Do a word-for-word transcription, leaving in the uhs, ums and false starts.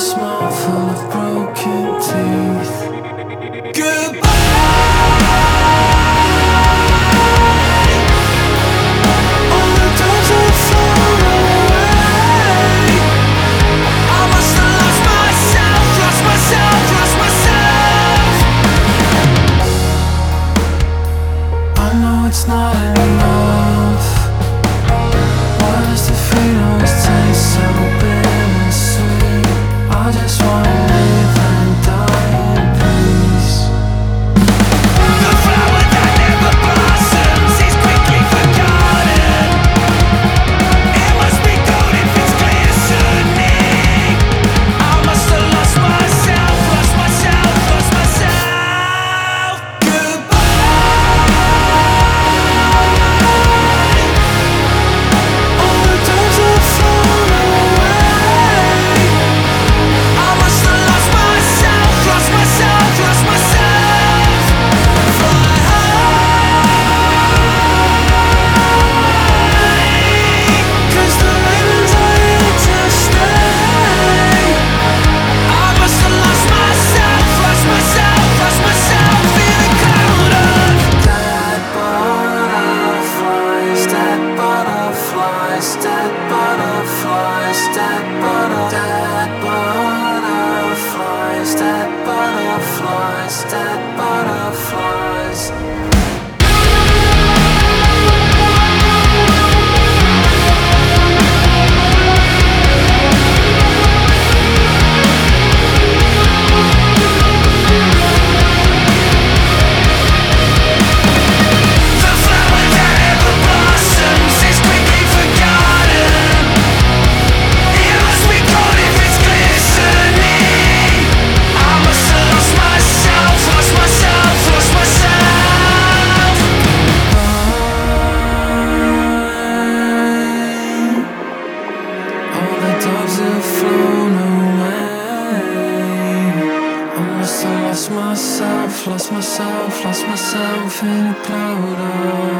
smile full of broken teeth. Goodbye. All the doves have flown away. I must have lost myself, lost myself, lost myself. I know it's not enough. Why does the feeling always taste so bittersweet? I just wanna live and die in peace. The flower that never blossoms is quickly forgotten. It must be gold if it's glistening. I must have lost myself, lost myself, lost myself. Goodbye. All the doves have flown away. I must have lost myself, lost myself, lost myself. Fly high, 'cause the ravens are here to stay. I must have lost myself, lost myself, lost myself in a cloud of dead butterflies, dead butterflies, dead butterflies, dead butter, dead butterflies, dead butterflies, dead butterflies. The flower that never blossoms is quickly forgotten. It must be gold if it's glistening. I must have lost myself, lost myself, lost myself. All the doves have flown away. I must have lost myself, lost myself, lost myself in a cloud of